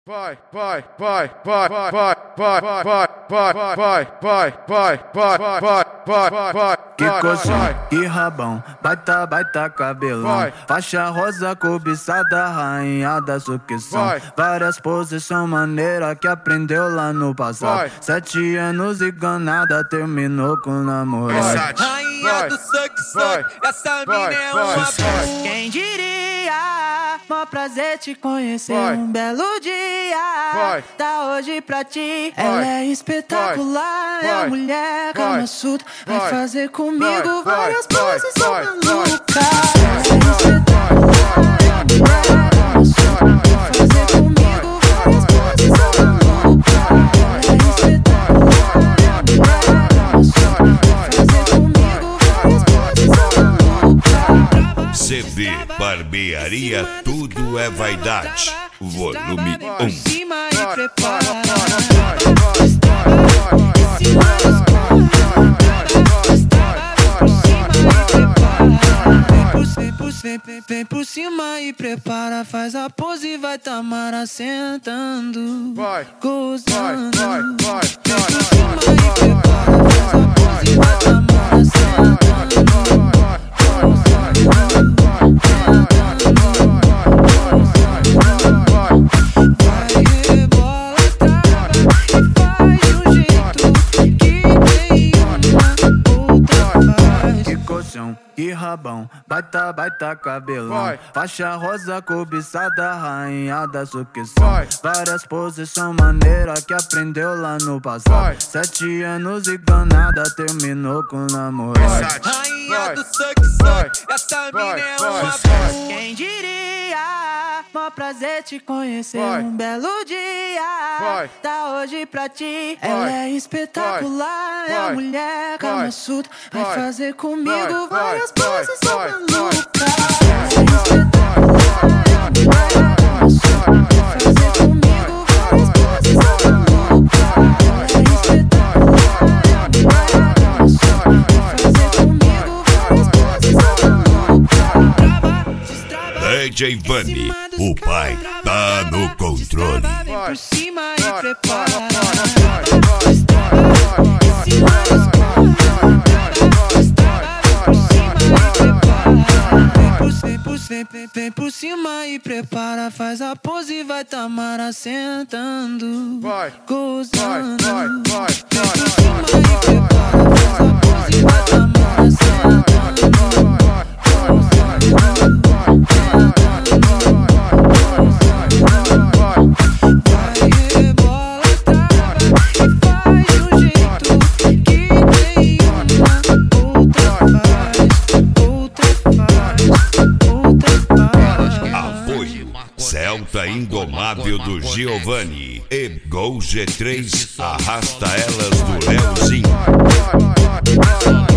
Vai, vai, vai, vai, vai, vai, vai, vai, vai, vai, vai, vai, vai, vai. Que coxão, que rabão, baita cabelão. Faixa rosa cobiçada, rainha da sucção. Várias posições maneiras que aprendeu lá no passado. 7 anos enganada, terminou com namorado. Rainha do suck, essa mina é uma bestia. Quem diria, mó prazer te conhecer. Um belo dia, tá hoje pra ti. Ela é espetacular, é a mulher Kama Sutra. Vai fazer comigo várias poses, sou maluca. É espetacular, é a mulher Kama Sutra. Vai fazer comigo várias poses, sou maluca. É espetacular, é a mulher Kama Sutra. Vai fazer comigo várias poses, sou maluca. CD Barbearia, tudo é vaidade. Volume 1. Cima e prepara. Vem por cima e prepara, faz a pose e vai Tamara sentando, gozando. Vem por cima e prepara, faz a pose e vai Tamara sentando, gozando. Vai rebola, trava e faz de um jeito que nenhuma outra faz. Que colchão, que rabão, baita cabelão. Faixa rosa cobiçada, rainha da sucção. Várias posições maneiras que aprendeu lá no passado. 7 anos enganada, terminou com namorado. Rainha do suck, essa mina é uma bestia. Quem diria, mó prazer te conhecer. Um belo dia, tá hoje pra ti. Ela é espetacular, é a mulher Kama Sutra. Vai fazer comigo várias poses, sou maluca. É espetacular, é a mulher Kama Sutra. Vai fazer comigo várias poses, sou maluca. É espetacular, é a mulher Kama Sutra. Vai fazer comigo várias poses, sou maluca. DJ Vani, o pai tá no controle. Vem por cima e prepara. Vem por cima e prepara, faz a pose e vai Tamara sentando, gozando. Vem por cima e prepara, faz a pose e vai Tamara sentando, gozando. Vai rebola, trava e faz de um jeito que nenhuma outra faz. Apoio Celta Indomável do Giovanni e Gol G3 arrasta elas do Leozinho.